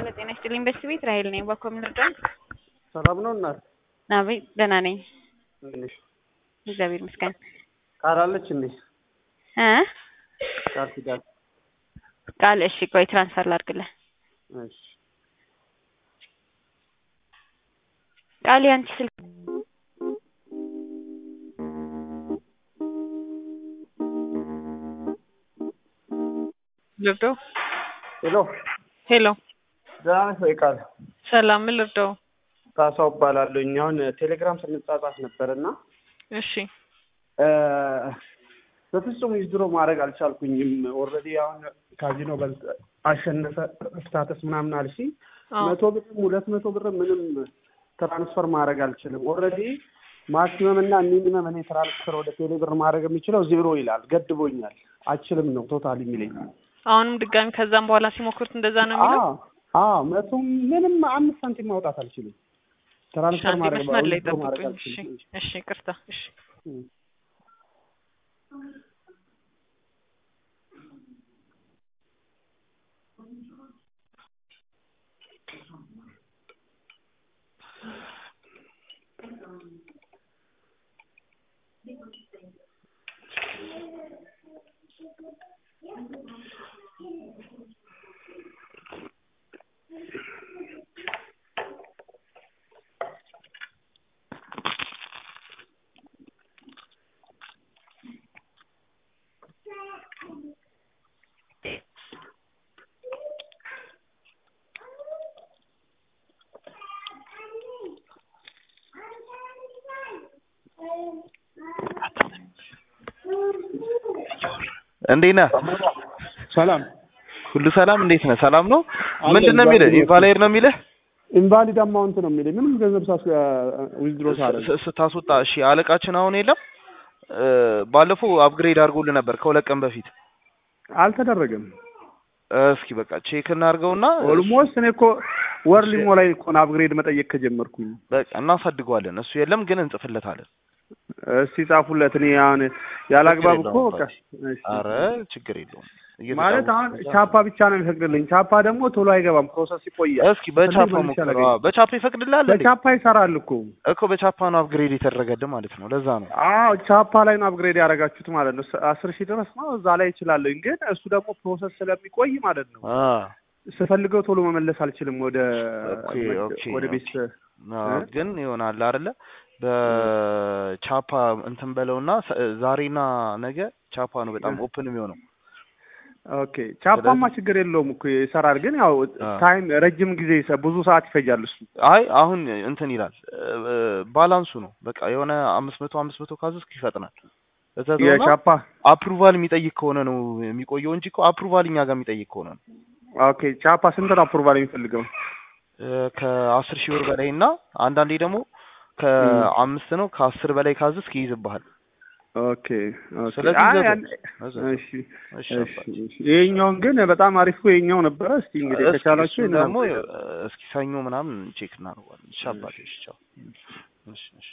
ጤና ይስጥልኝ ቤት ራሄል ነኝ በኮምፒውተር ሰላም ነው እናት አቤት ደህና ነኝ እንዴ እግዚአብሔር ይመስገን ካላለች እንዴ ቃል ቃል እሺ ቆይ ትራንስፈር ላድርግልህ እሺ ቃል ያንቺ ስልክ ልርዶ ሄሎ ዳን ቃል ሰላም ልርዶ ታሳው ባላለው እኛውን ቴሌግራም ስንጻጻፍ ነበርና እሺ በፍጹም ይዝድሮ ማድረግ አልቻልኩኝም ኦሬዲ አሁን ካዚኖ አሸነፈ ስታተስ ምናምን አልሺ 100 ብር 200 ብር ምንም ትራንስፈር ማድረግ አልችልም ኦሬዲ ማክሲመም እና ሚኒመም እኔ ትራንስፈር ወደ ቴሌ ብር ማድረግ የሚችለው 0 ይላል ገድቦኛል አልችልም ነው ቶታሊ የሚለኝ አሁንም ድጋሚ ከዛም በኋላ ሲሞክሩት እንደዛ ነው የሚለው መቶም ምንም 5 ሳንቲም ማውጣት አልችልም ትራንስፈር ማድረግ እሺ ቅርታ እሺ እንዴት ነህ? ሰላም ሁሉ ሰላም እንዴት ነህ? ሰላም ነው። ምንድነው የሚልህ? ኢንቫሊድ ነው የሚልህ? ኢንቫሊድ አማውንት ነው የሚልህ። ምንም ገንዘብ ዊዝድሮ ስታስወጣ እሺ፣ አለቃችን አሁን የለም። ባለፈው አፕግሬድ አድርጎልህ ነበር ከሁለት ቀን በፊት። አልተደረገም። እስኪ በቃ ቼክ እናድርገውና ኦልሞስት እኔ እኮ ወር ሊሞላኝ እኮ ነው አፕግሬድ መጠየቅ ከጀመርኩኝ። በቃ እናሳድገዋለን። እሱ የለም ግን እንጽፍለታለን። እስቲ ጻፉለት። እኔ አሁን ያላግባብ እኮ በቃ አረ ችግር የለውም ማለት አሁን ቻፓ ብቻ ነው የሚፈቅድልኝ። ቻፓ ደግሞ ቶሎ አይገባም፣ ፕሮሰስ ይቆያል። እስኪ በቻፓ ሞክረው። በቻፓ ይፈቅድልሃል እንዴ? በቻፓ ይሰራል እኮ በቻፓ ነው አፕግሬድ የተደረገልህ ማለት ነው። ለዛ ነው ቻፓ ላይ ነው አፕግሬድ ያደረጋችሁት ማለት ነው። 10,000 ድረስ ነው እዛ ላይ ይችላል። ግን እሱ ደግሞ ፕሮሰስ ስለሚቆይ ማለት ነው ስፈልገው ቶሎ መመለስ አልችልም ወደ ቤት ግን ይሆናል አይደለ? በቻፓ እንትን በለውና ዛሬና ነገ ቻፓ ነው በጣም ኦፕን የሚሆነው። ኦኬ ቻፓማ ችግር የለውም እኮ ይሰራል። ግን ያው ታይም ረጅም ጊዜ ብዙ ሰዓት ይፈጃል እሱ። አይ አሁን እንትን ይላል ባላንሱ ነው በቃ የሆነ 500 ካዝስክ ይፈጥናል። የቻፓ አፕሩቫል የሚጠይቅ ከሆነ ነው የሚቆየው እንጂ እኮ አፕሩቫል እኛ ጋር የሚጠይቅ ከሆነ ነው። ኦኬ ቻፓ ስንት ነው አፕሩቫል የሚፈልገው? ከ10,000 ብር በላይ እና አንዳንዴ ደግሞ ከ5 ነው ከ10 በላይ ካዝስክ ይይዝብሃል። ኦኬ ይሄኛውን ግን በጣም አሪፍ ይሄኛው ነበረ። እስቲ እንግዲህ ከቻላችሁ ደግሞ እስኪ ሰኞ ምናምን ቼክ እናደርጋለን። ሻባሽ ቻው። እሺ